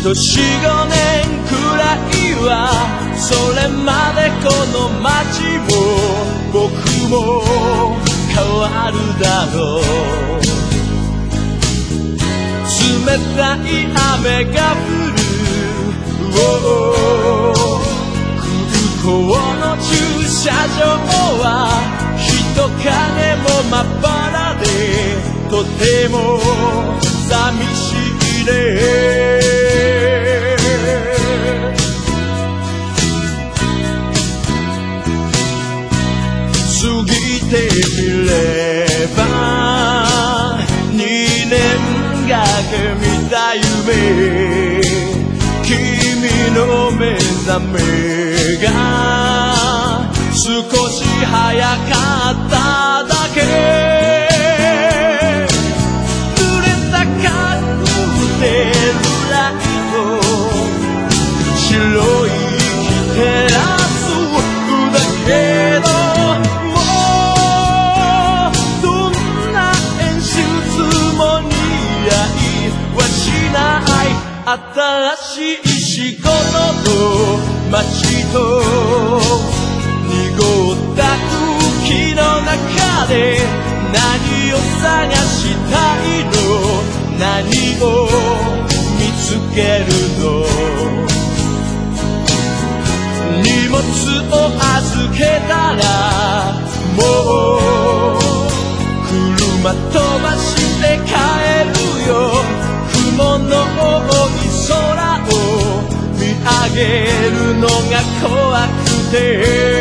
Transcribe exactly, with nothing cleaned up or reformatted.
年ごねんくらいはそれまでこの街も僕も変わるだろう。冷たい雨が降る、空港の駐車場は人影もまばらでとても寂しいね。過ぎてみればにねんかけ見た夢、君の目覚めが少し早かっただけ。濡れたカーテンライト、白いテラスだけど、もうどんな演出も似合いはしない。新しい仕事と街と濁った空気の中で何を探したいの、何を見つけるの。荷物を預けたらもう車飛ばして帰るよ。雲の多い空を見上げるのが怖くて